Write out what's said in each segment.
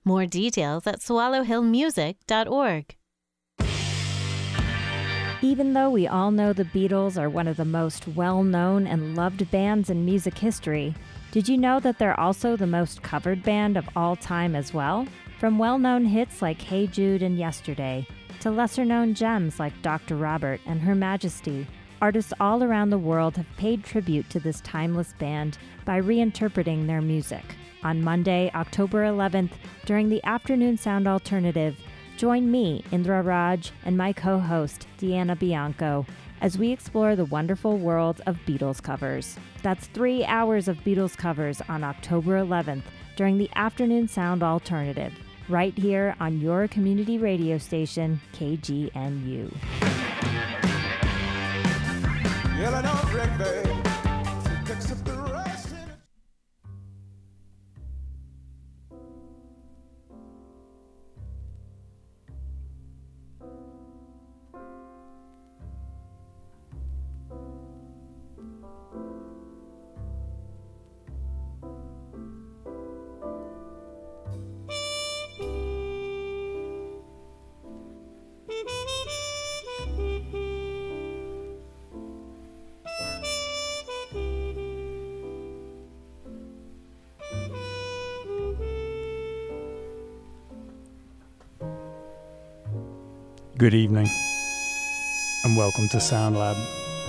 More details at swallowhillmusic.org. Even though we all know the Beatles are one of the most well-known and loved bands in music history, did you know that they're also the most covered band of all time as well? From well-known hits like Hey Jude and Yesterday, to lesser-known gems like Dr. Robert and Her Majesty, artists all around the world have paid tribute to this timeless band by reinterpreting their music. On Monday, October 11th, during the Afternoon Sound Alternative, join me, Indra Raj, and my co-host, Deanna Bianco, as we explore the wonderful world of Beatles covers. That's 3 hours of Beatles covers on October 11th during the Afternoon Sound Alternative, right here on your community radio station, KGNU. Good evening, and welcome to Sound Lab.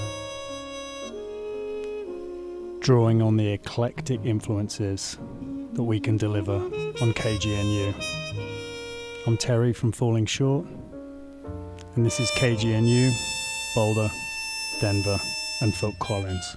Drawing on the eclectic influences that we can deliver on KGNU. I'm Terry from Falling Short, and this is KGNU, Boulder, Denver, and Phil Collins.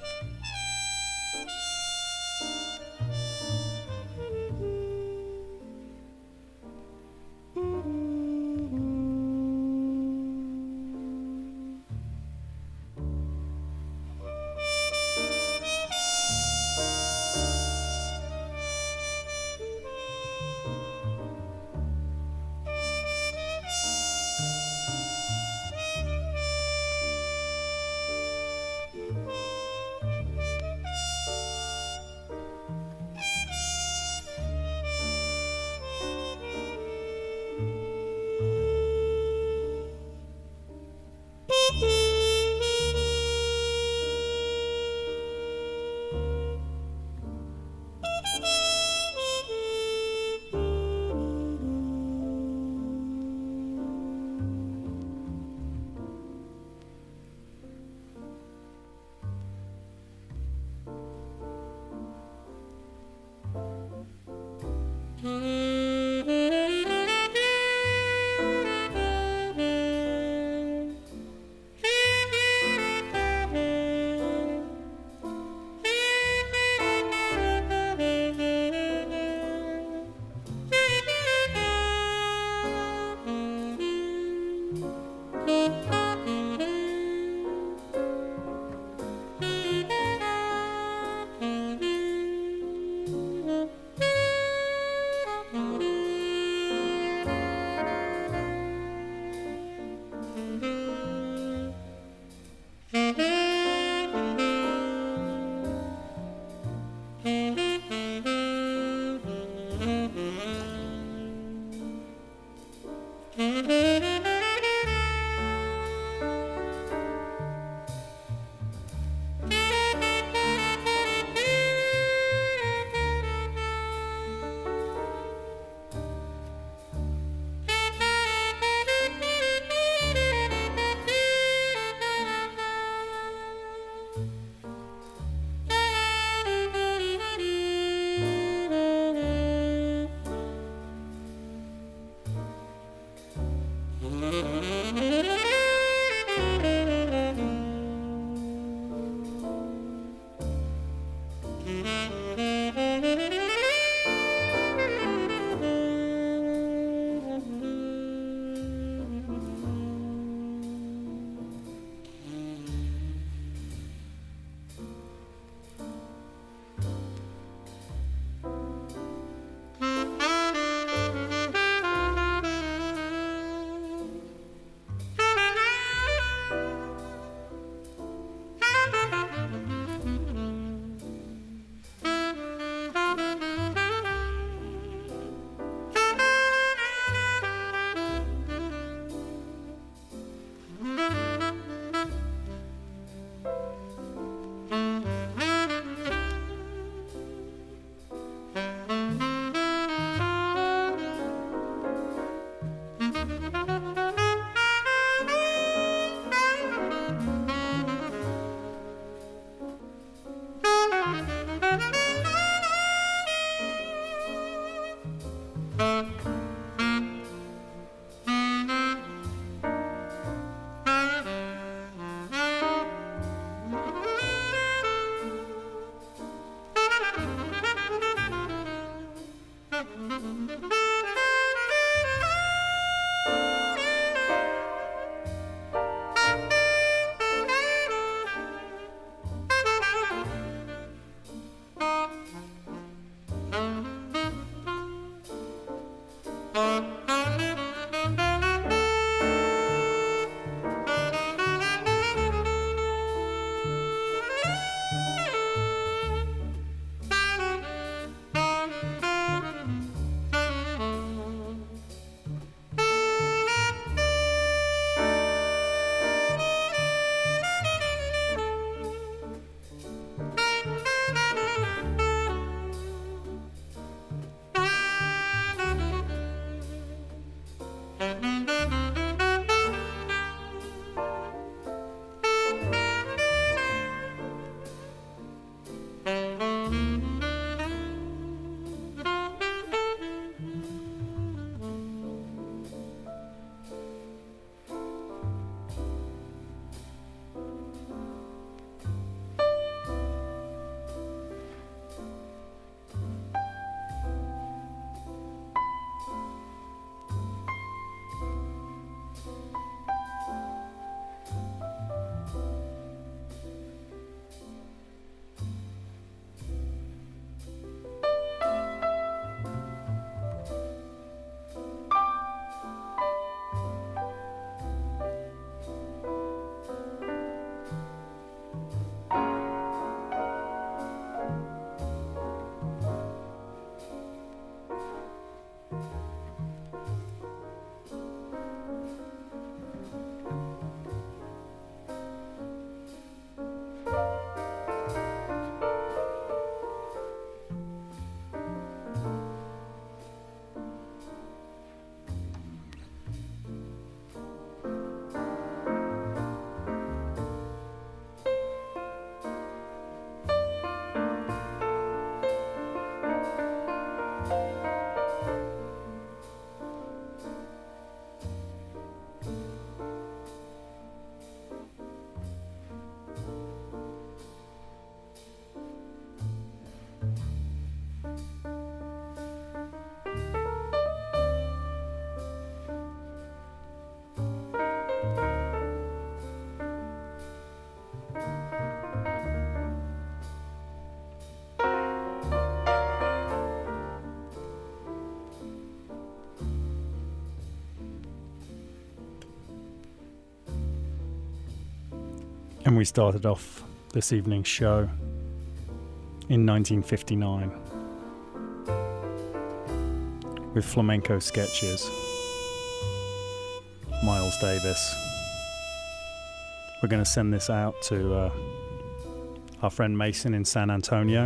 And we started off this evening's show in 1959 with Flamenco Sketches, Miles Davis. We're going to send this out to our friend Mason in San Antonio.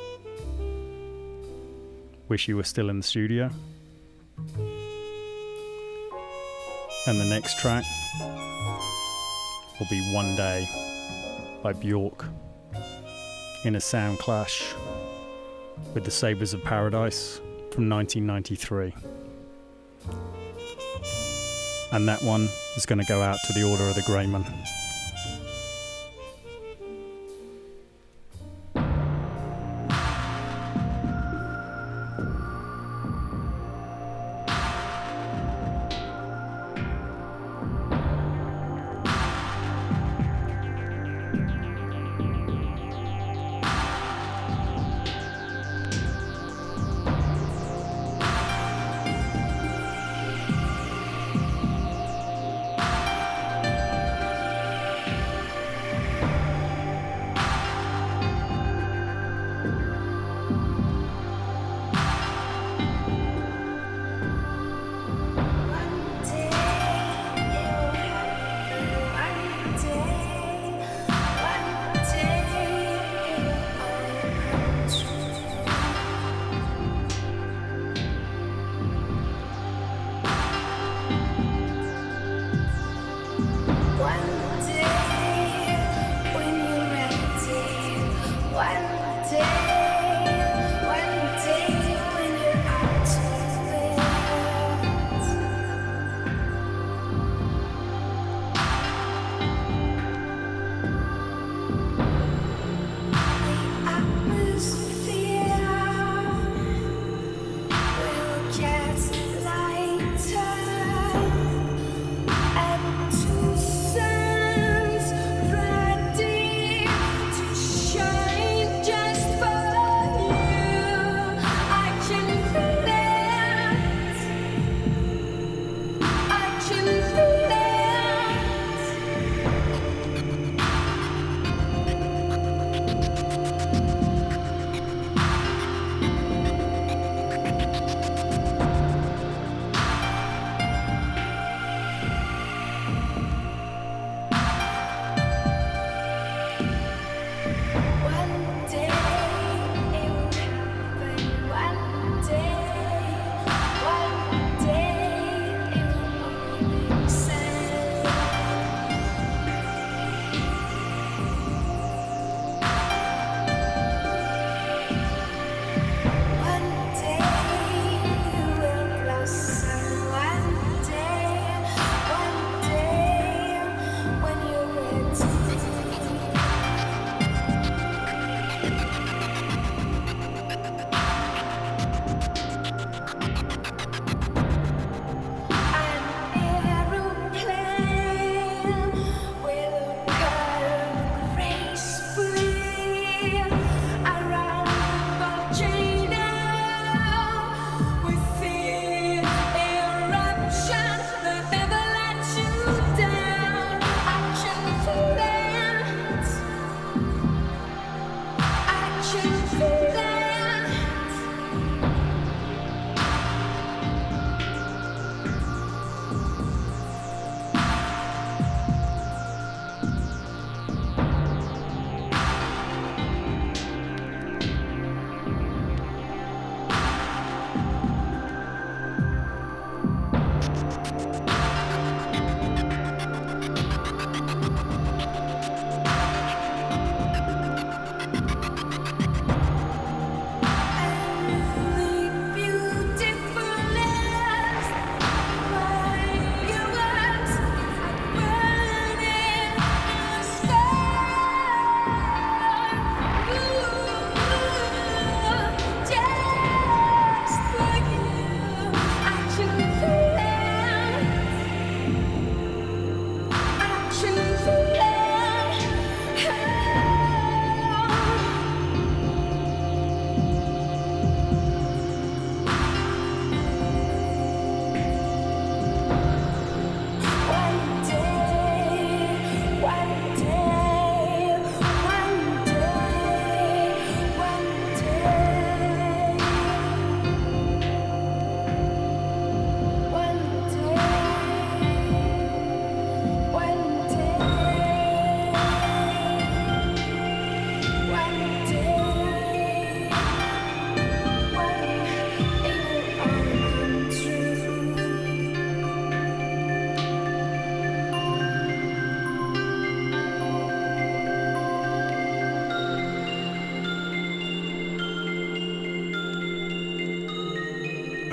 Wish you were still in the studio. And the next track will be One Day by Bjork in a sound clash with the Sabres of Paradise from 1993. And that one is going to go out to the Order of the Greyman.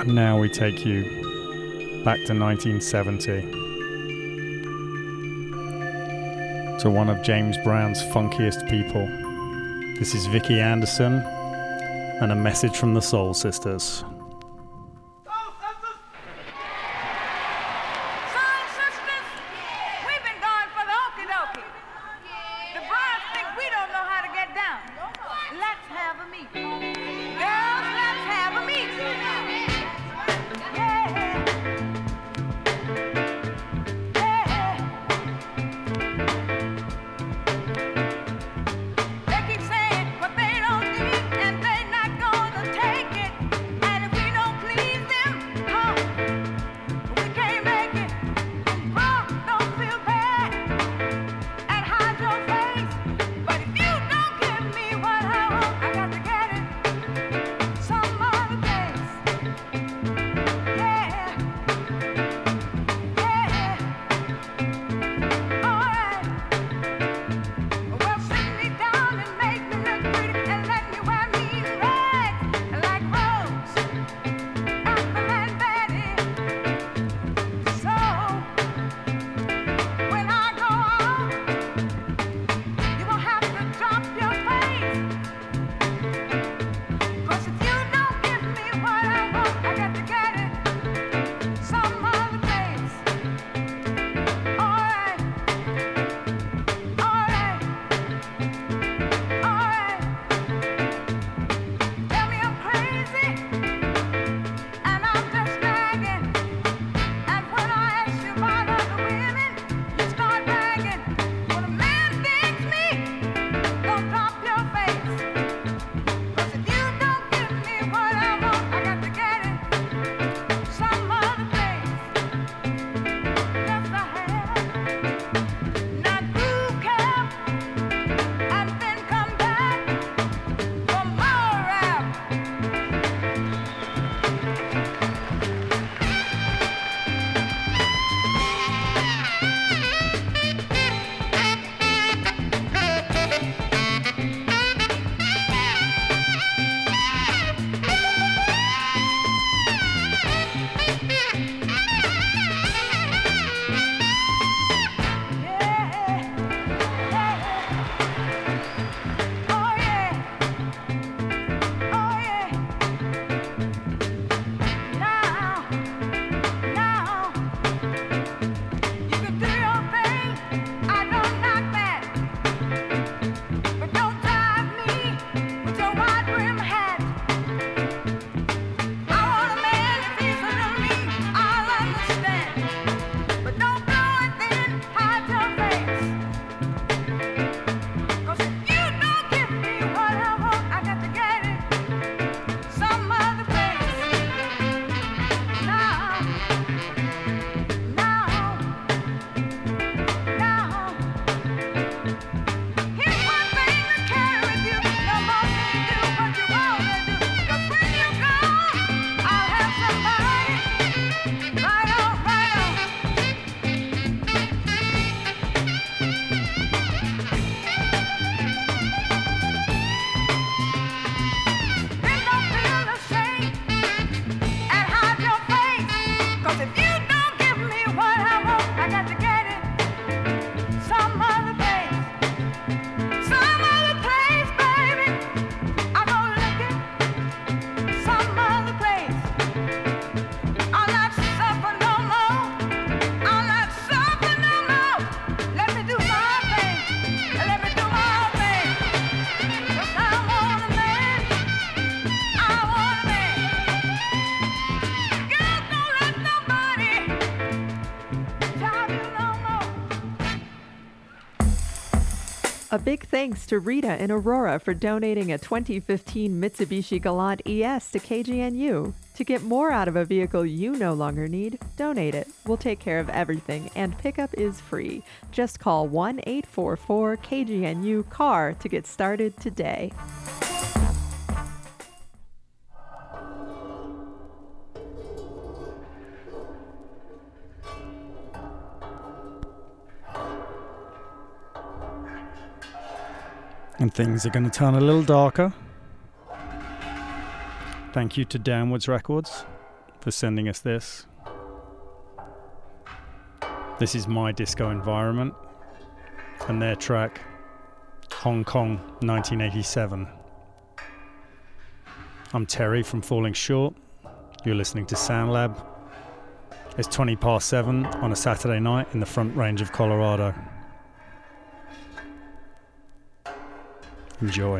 And now we take you back to 1970 to one of James Brown's funkiest people. This is Vicki Anderson and A Message from the Soul Sisters. A big thanks to Rita in Aurora for donating a 2015 Mitsubishi Galant ES to KGNU. To get more out of a vehicle you no longer need, donate it. We'll take care of everything, and pickup is free. Just call 1-844-KGNU-CAR to get started today. And things are going to turn a little darker. Thank you to Downwards Records for sending us this. This is My Disco Environment and their track Hong Kong 1987. I'm Terry from Falling Short. You're listening to SoundLab. It's 7:20 on a Saturday night in the Front Range of Colorado. Enjoy.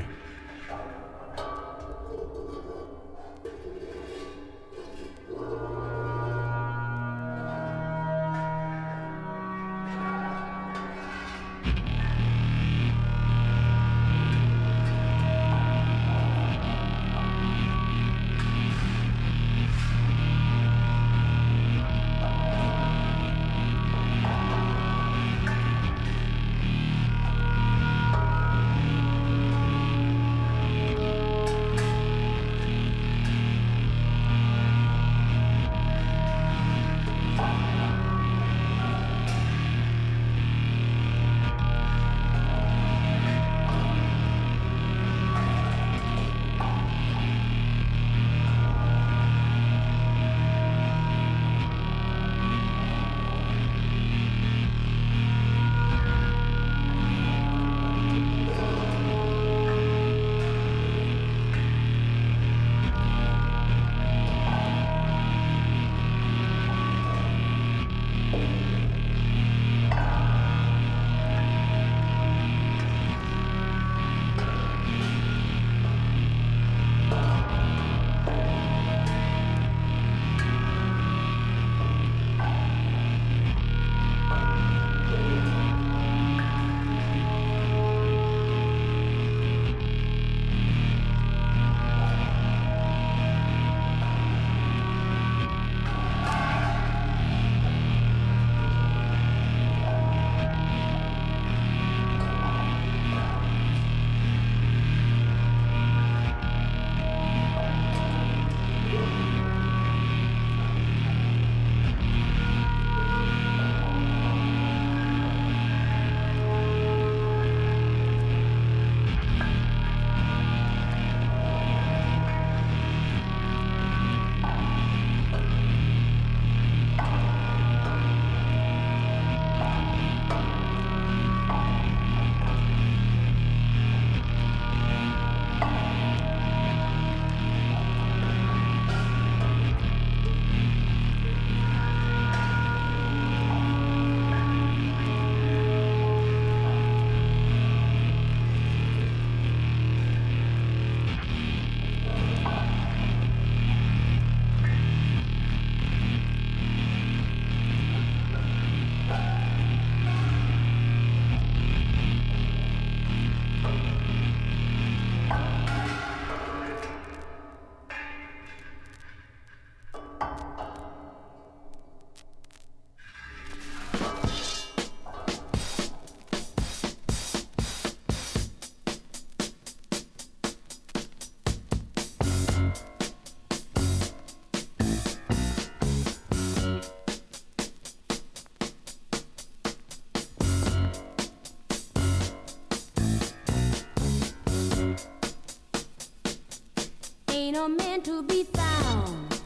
A man to be found.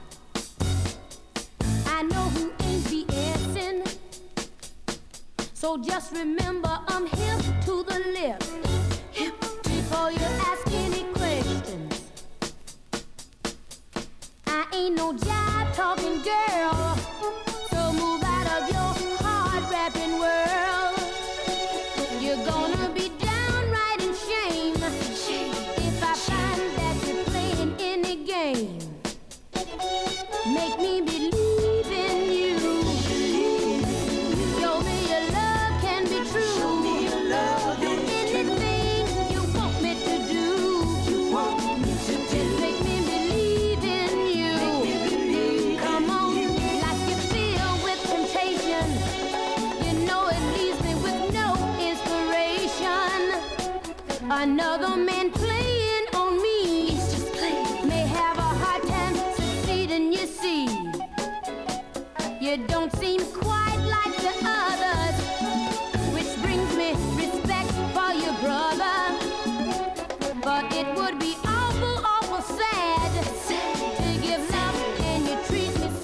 I know who ain't BSing. So just remember I'm hip to the lip. Hip before you ask any questions. I ain't no jive talking girl. So move out of your hard rapping world. You're gonna be downright in shame if I find that you're playing any game. Make me believe in you. Show me your love can be true. Do anything you want me to do. Just make me believe in you. Come on, like you feel with temptation. You know it leaves me with no inspiration. Another man playing on me may have a hard time succeeding, you see. You don't seem quite like the others, which brings me respect for your brother. But it would be awful, awful sad to give love and you treat me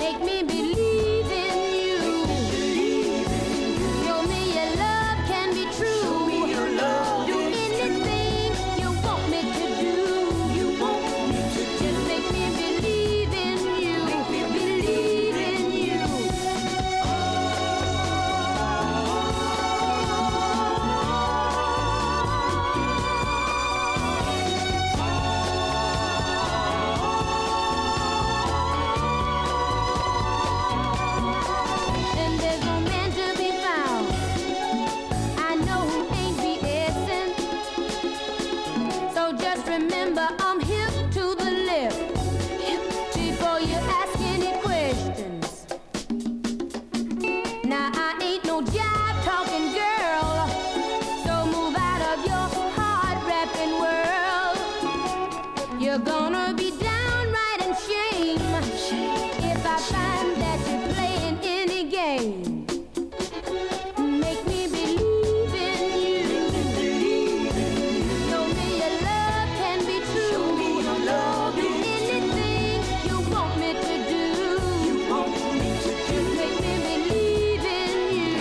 Make me believe in you. Show me your love can be true. Do anything you want me to do. Just make me believe in you. Believe in you. And there's no man to be found. I know who ain't BSing. So just remember I'm hip to the lip. Before you ask any questions. Now I ain't no jive talking girl. So move out of your hard rapping world. You're gonna be downright in shame if I find that you're playing any game. Make me believe in you. Show me your love can be true. Do anything you want me to do. Just make me believe in you.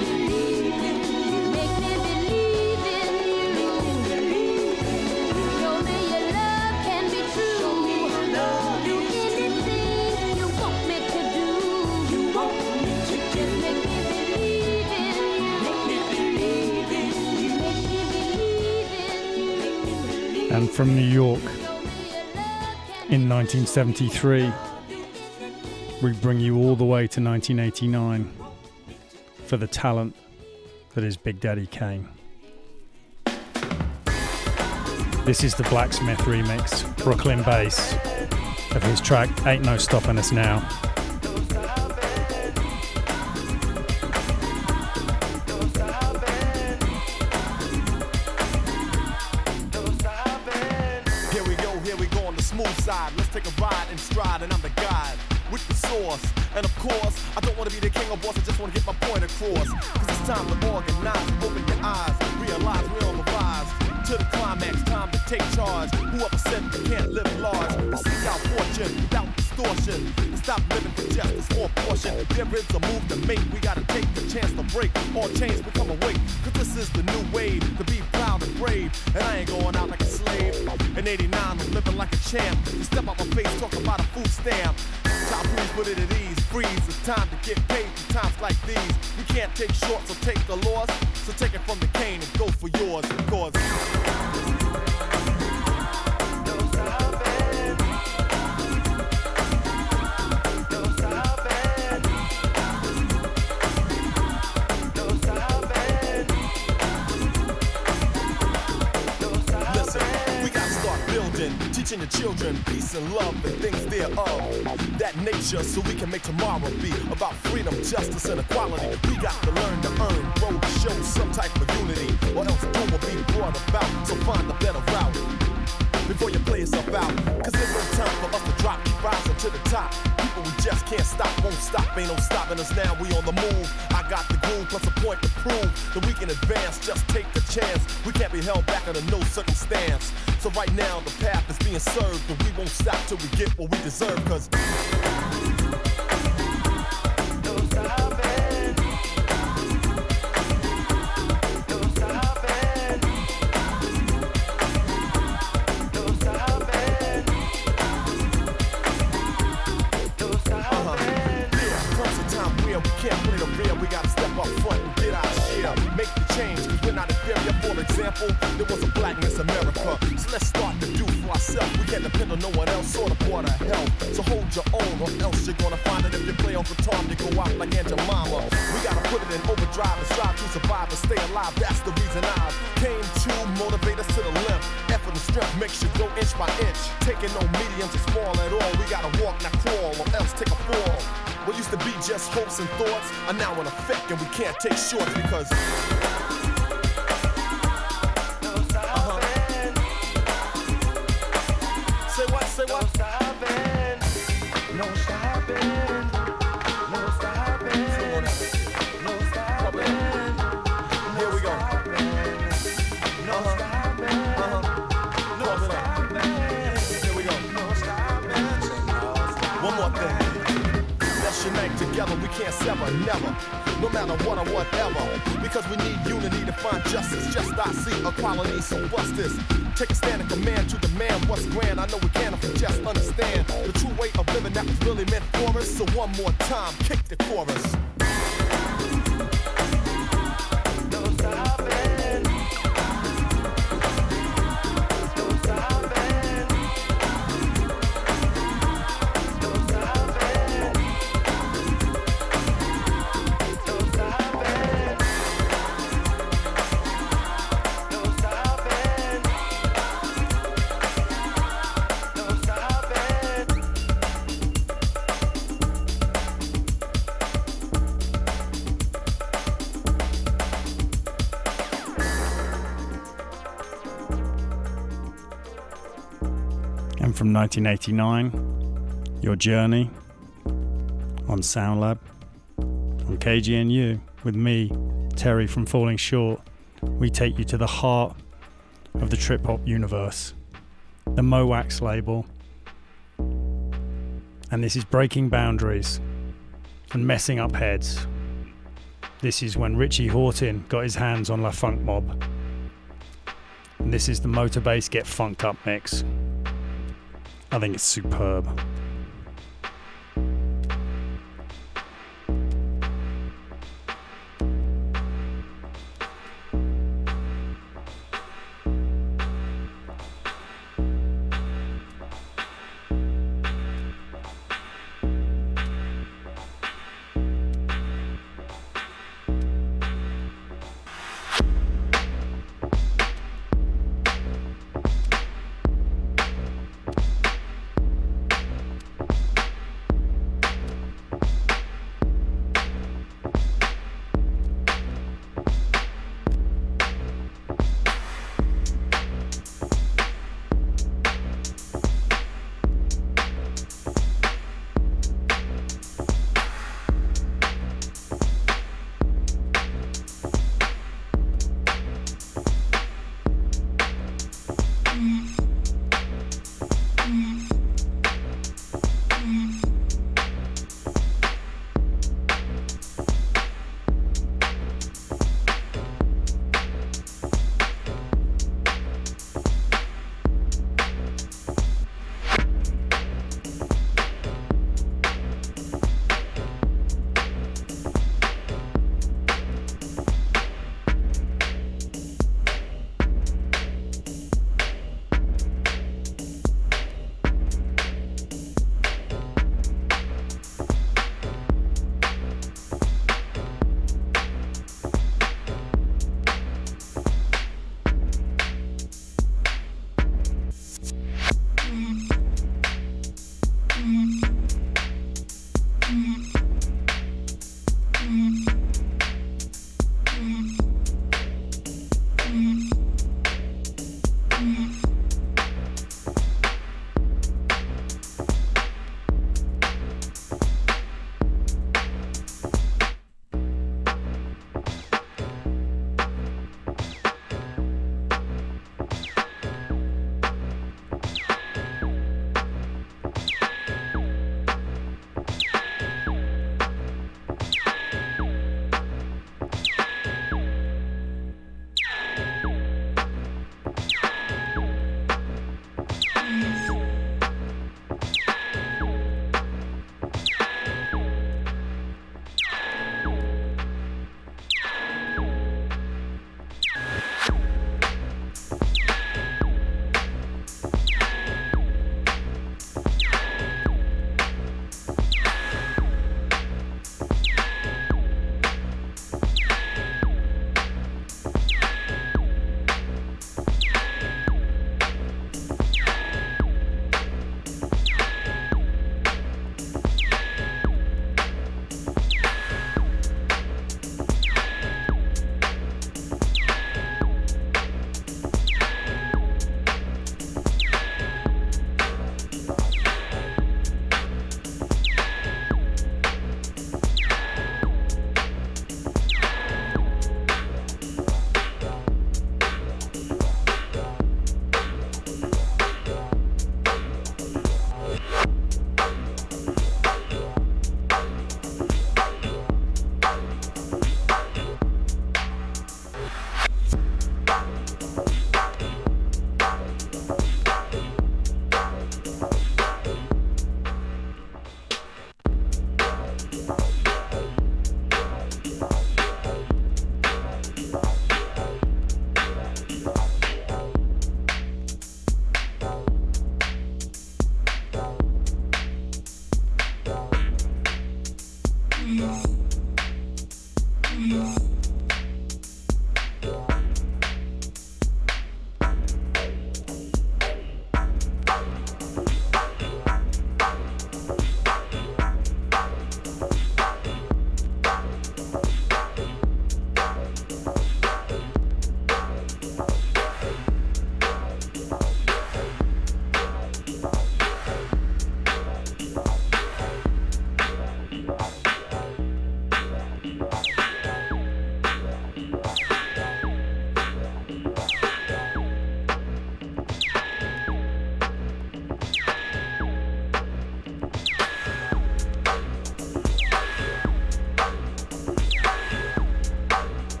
Make me believe in you. Show me your love can be true. Do anything you want me to do. Just make me believe in you. Make me believe in you. Make me believe in you. And from New York Show me your love can in 1973, we bring you all the way to 1989 for the talent that is Big Daddy Kane. This is the Blacksmith remix, Brooklyn bass, of his track Ain't No Stopping Us Now. Here we go on the smooth side. Let's take a ride in stride, and I'm the guide with the sauce. And of course, I don't want to be the king or boss, I just want to get my point across. Cause it's time to organize, open your eyes, realize we're on the rise. To the climax, time to take charge. Whoever said we can't live large, to seek our fortune without distortion. To stop living for just a small portion. There is a move to make, we gotta take the chance to break. All chains become awake, cause this is the new wave. To be proud and brave, and I ain't going out like a slave. In 89, I'm living like a champ. You step out my face, talk about a food stamp. Top rules put it at ease, freeze. It's time to get paid in times like these. We can't take shorts or take the loss. So take it from the cane and go for yours, because teaching your children peace and love and things thereof. That nature, so we can make tomorrow be about freedom, justice, and equality. We got to learn to earn, grow to show some type of unity, or else doom will be brought about. So find a better route before you play yourself out. Cause there's no time for us to drop, keep rising to the top. People we just can't stop, won't stop, ain't no stopping us now, we on the move. I got the groove, plus a point to prove that we can advance, just take the chance. We can't be held back under no circumstance. So right now the path is being served, and we won't stop till we get what we deserve, cause don't stop it. Don't stop it. Don't stop it. Don't stop it. Yeah, comes a time where we can't play the real. We gotta step up front and get our share. Make the change, cause we're not inferior. For example, there was a blackness America. So let's start to do for ourselves. We can't depend on no one else or the board of help. So hold your own, or else you're gonna find it. If you play Uncle Tom, you go out like Aunt Jemima. We gotta put it in overdrive and strive to survive and stay alive. That's the reason I came to motivate us to the limb. Effort and strength makes you go inch by inch. Taking no medium to small at all. We gotta walk, not crawl, or else take a fall. What used to be just hopes and thoughts are now in effect, and we can't take shorts because Say what? Say what? No stopping. No stopping. No stopping. No stopping. Here we go. No stopping. No stopping. Here we go. No stopping. One more thing. hang together, we can't sever, never. No matter what or whatever. Because we need unity to find justice. Just I see equality, so bust this. Take a stand and command to demand what's grand. I know we can't if we just understand the true way of living that was really meant for us. So one more time, kick the chorus. No stopping. No stopping. No stopping. No stopping. No stopping. No stopping. And from 1989, Your Journey on SoundLab, on KGNU, with me, Terry from Falling Short. We take you to the heart of the trip-hop universe, the Mowax label. And this is breaking boundaries and messing up heads. This is when Richie Hawtin got his hands on La Funk Mob. And this is the Motorbase Get Funked Up mix. I think it's superb.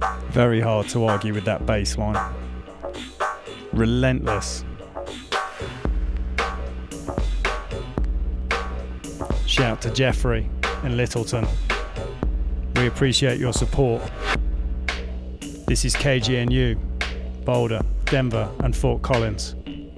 Very hard to argue with that bass line. Relentless. Shout to Jeffrey in Littleton. We appreciate your support. This is KGNU, Boulder, Denver, and Fort Collins.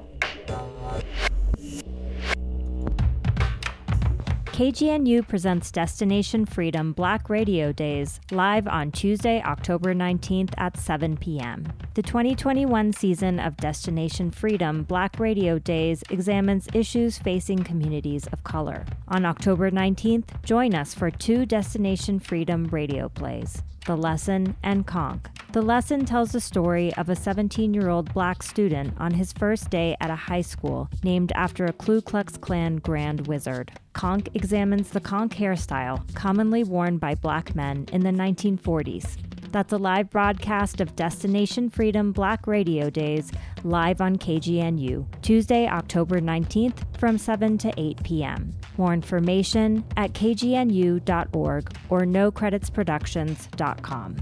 KGNU presents Destination Freedom Black Radio Days live on Tuesday, October 19th at 7 p.m. The 2021 season of Destination Freedom Black Radio Days examines issues facing communities of color. On October 19th, join us for 2 Destination Freedom radio plays, The Lesson and Conk. The Lesson tells the story of a 17-year-old black student on his first day at a high school named after a Ku Klux Klan Grand Wizard. Conk examines the conk hairstyle commonly worn by black men in the 1940s. That's a live broadcast of Destination Freedom Black Radio Days live on KGNU, Tuesday, October 19th from 7 to 8 p.m. More information at kgnu.org or nocreditsproductions.com.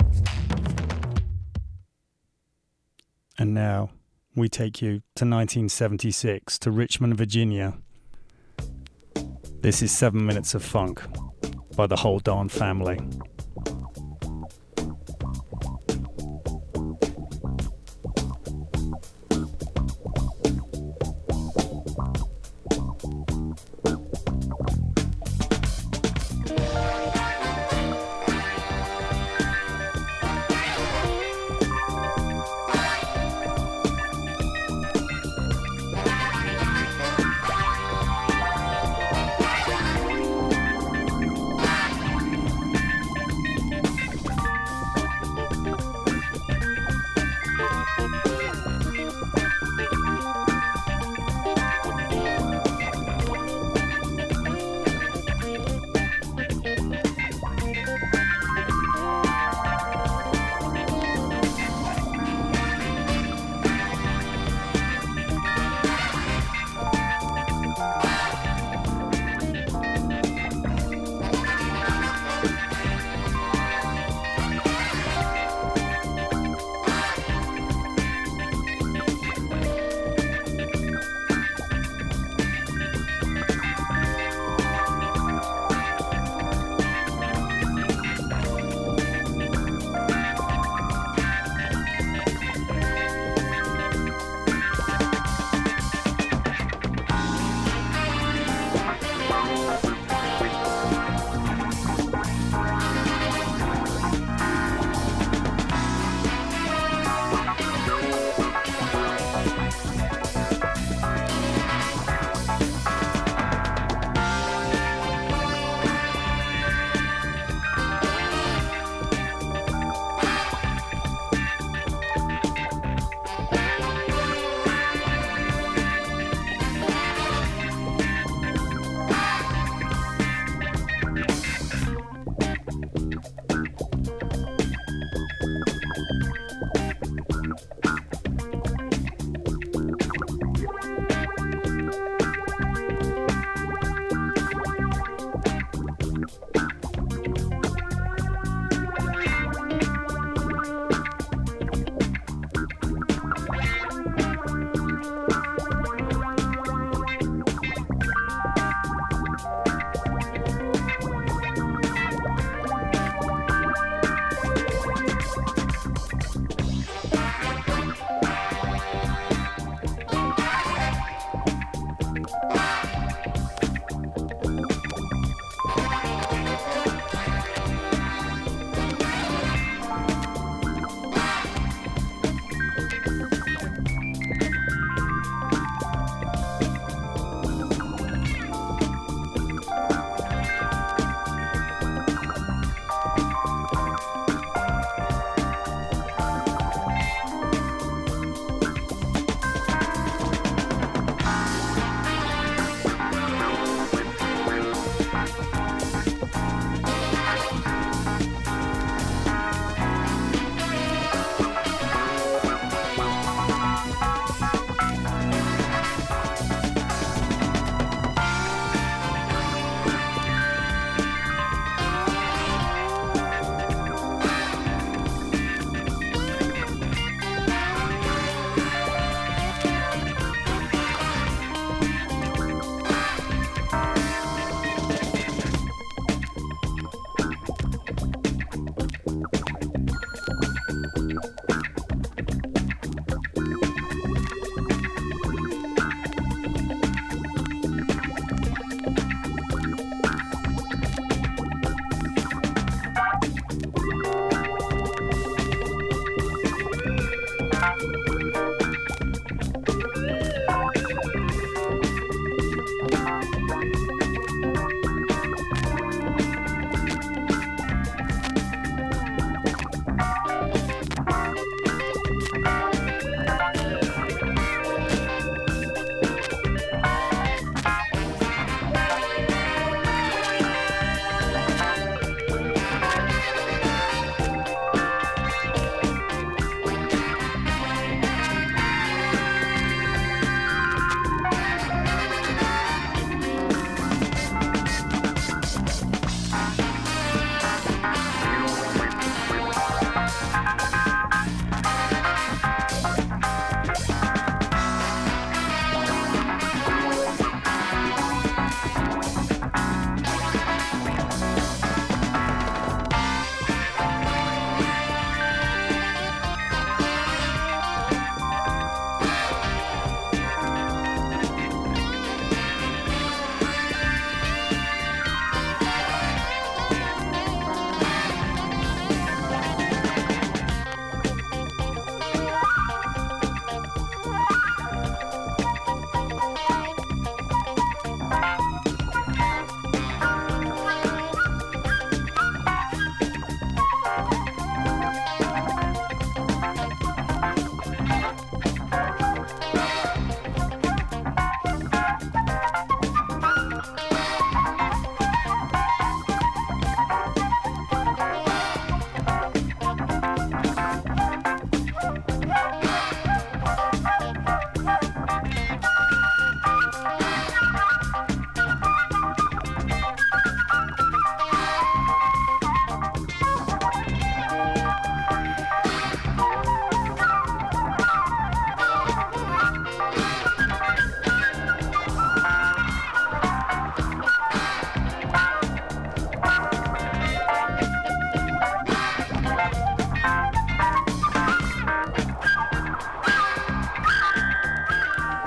And now we take you to 1976 to Richmond, Virginia. This is 7 Minutes of Funk by the Whole Darn Family.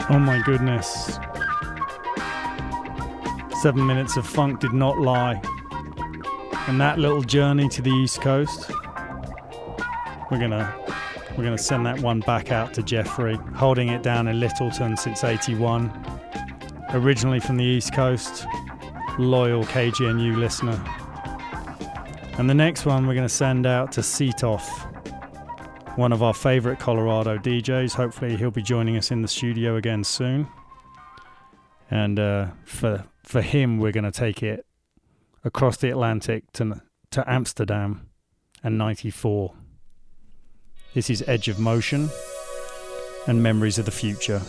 Oh my goodness. 7 minutes of funk did not lie. And that little journey to the East Coast, we're gonna send that one back out to Jeffrey, holding it down in Littleton since 81. Originally from the East Coast, loyal KGNU listener. And the next one we're gonna send out to Seetoff, one of our favorite Colorado DJs. Hopefully he'll be joining us in the studio again soon. And for him, we're going to take it across the Atlantic to Amsterdam and 94. This is Edge of Motion and Memories of the Future.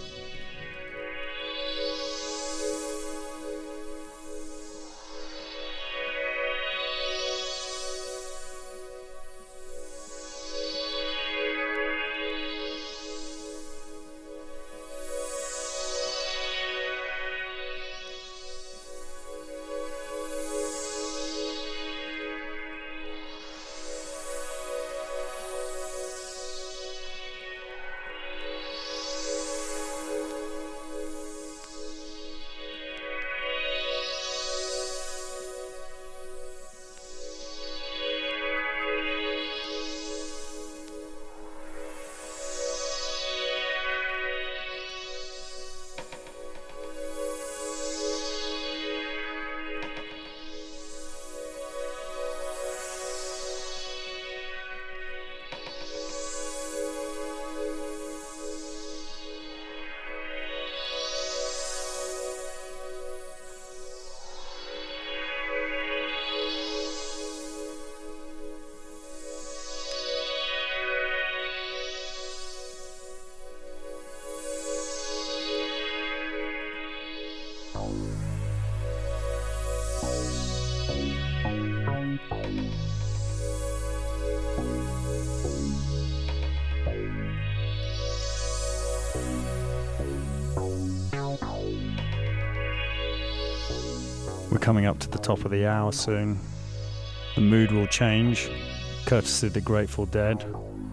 We're coming up to the top of the hour soon. The mood will change, courtesy of the Grateful Dead.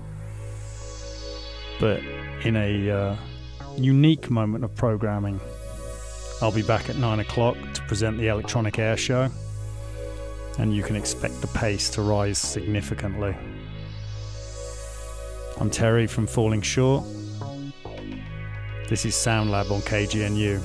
But in a unique moment of programming, I'll be back at 9 o'clock to present the Electronic Air Show, and you can expect the pace to rise significantly. I'm Terry from Falling Short. This is Sound Lab on KGNU.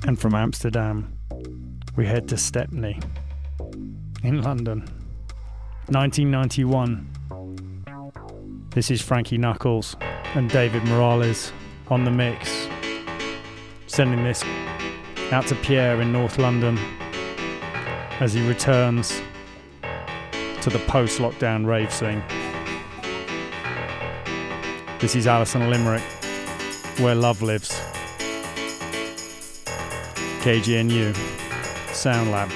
And from Amsterdam, we head to Stepney in London. 1991. This is Frankie Knuckles and David Morales on the mix. Sending this out to Pierre in North London as he returns to the post-lockdown rave scene. This is Alison Limerick, Where Love Lives. KGNU, Sound Lab.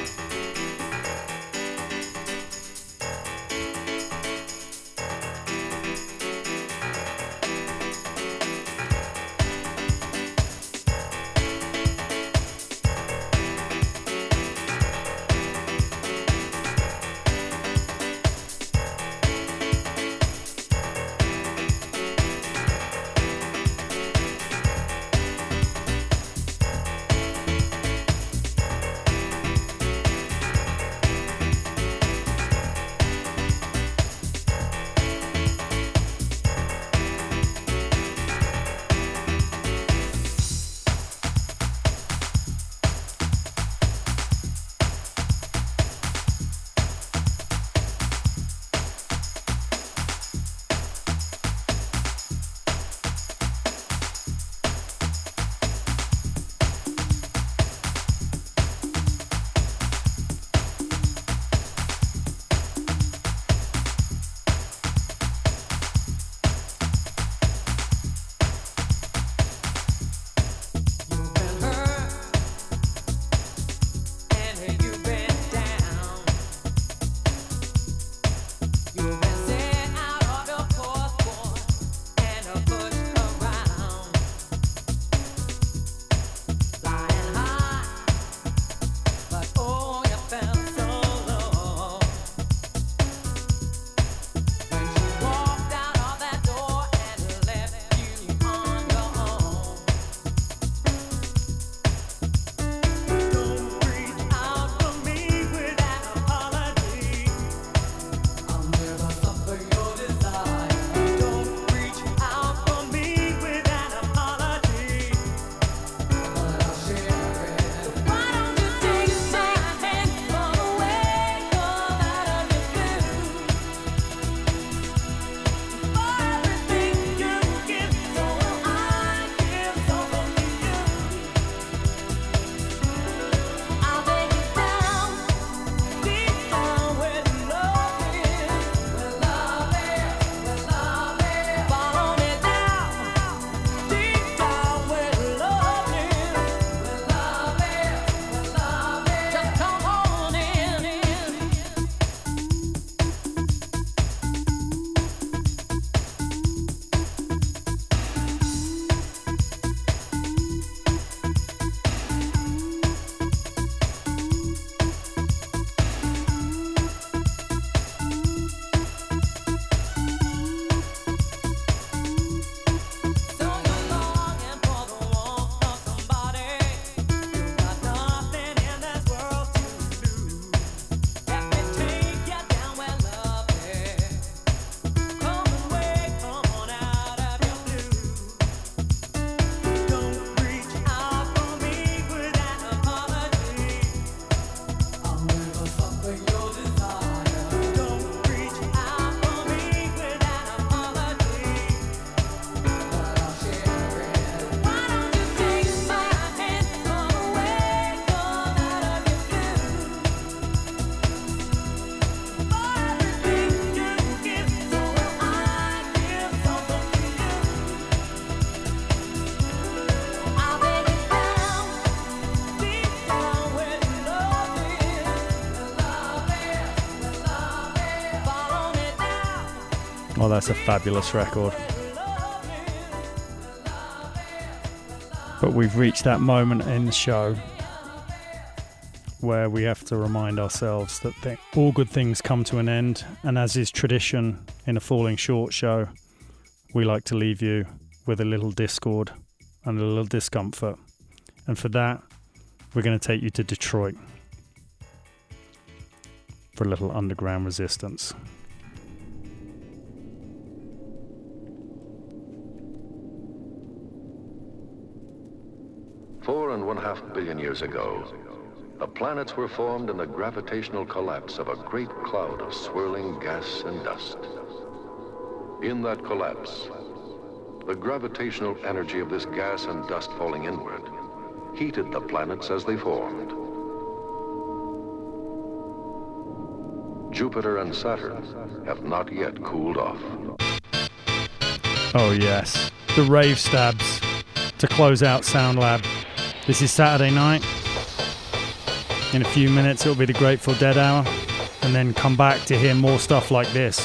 Well, that's a fabulous record. But we've reached that moment in the show where we have to remind ourselves that all good things come to an end, and as is tradition in a Falling Short show, we like to leave you with a little discord and a little discomfort. And for that, we're going to take you to Detroit for a little underground resistance. $4.5 billion years ago, the planets were formed in the gravitational collapse of a great cloud of swirling gas and dust. In that collapse, the gravitational energy of this gas and dust falling inward heated the planets as they formed. Jupiter and Saturn have not yet cooled off. Oh yes, the rave stabs to close out Sound Lab. This is Saturday night. In a few minutes it'll be the Grateful Dead hour, and then come back to hear more stuff like this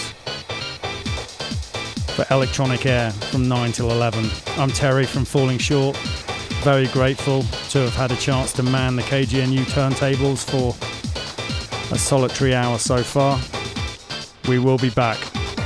for Electronic Air from 9 till 11. I'm Terry from Falling Short. Very grateful to have had a chance to man the KGNU turntables for a solitary hour so far. We will be back.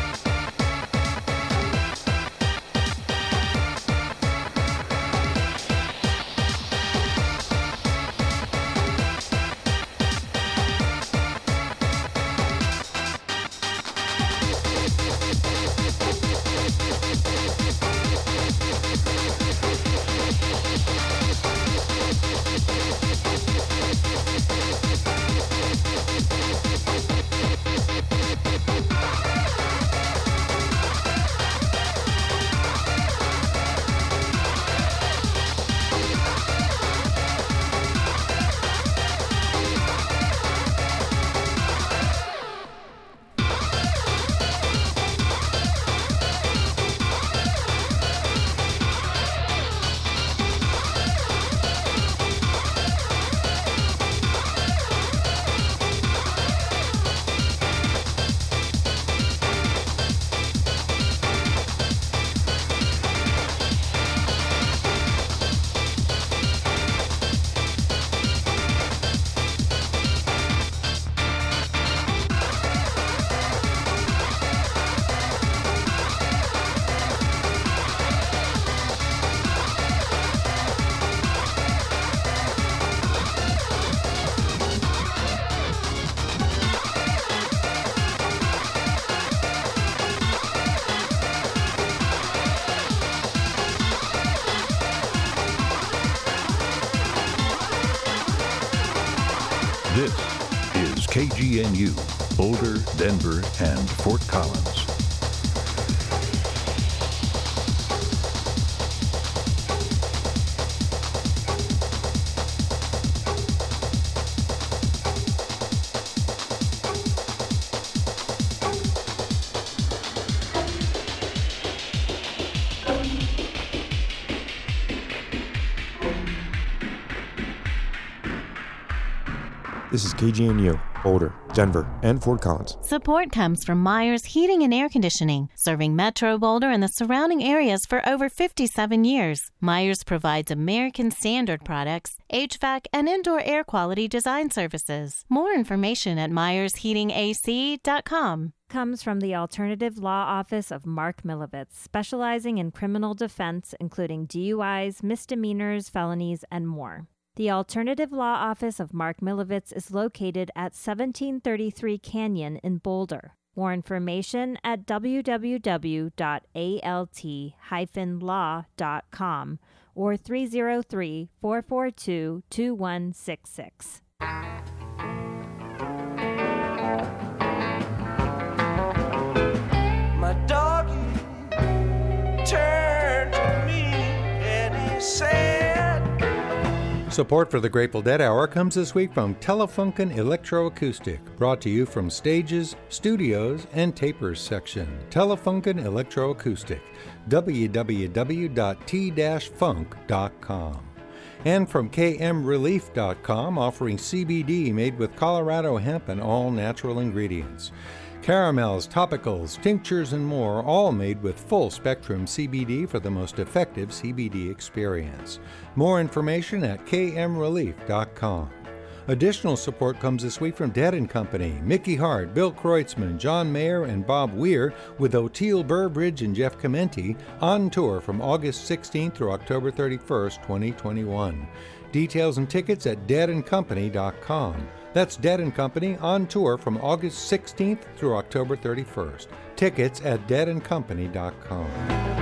This is KGNU, Boulder, Denver, and Fort Collins. This is KGNU, Boulder, Denver, and Fort Collins. Support comes from Myers Heating and Air Conditioning, serving Metro Boulder and the surrounding areas for over 57 years. Myers provides American Standard products, HVAC, and indoor air quality design services. More information at myersheatingac.com. Comes from the Alternative Law Office of Mark Milovitz, specializing in criminal defense, including DUIs, misdemeanors, felonies, and more. The Alternative Law Office of Mark Milovitz is located at 1733 Canyon in Boulder. More information at www.alt-law.com or 303-442-2166. My doggy turned to me and he said... Support for the Grateful Dead Hour comes this week from Telefunken Electroacoustic, brought to you from Stages, Studios, and Tapers section. Telefunken Electroacoustic, www.t-funk.com. And from kmrelief.com, offering CBD made with Colorado hemp and all natural ingredients. Caramels, topicals, tinctures, and more, all made with full-spectrum CBD for the most effective CBD experience. More information at kmrelief.com. Additional support comes this week from Dead & Company, Mickey Hart, Bill Kreutzmann, John Mayer, and Bob Weir, with Oteil Burbridge and Jeff Comenti on tour from August 16th through October 31st, 2021. Details and tickets at deadandcompany.com. That's Dead & Company on tour from August 16th through October 31st. Tickets at deadandcompany.com.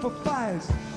for fires.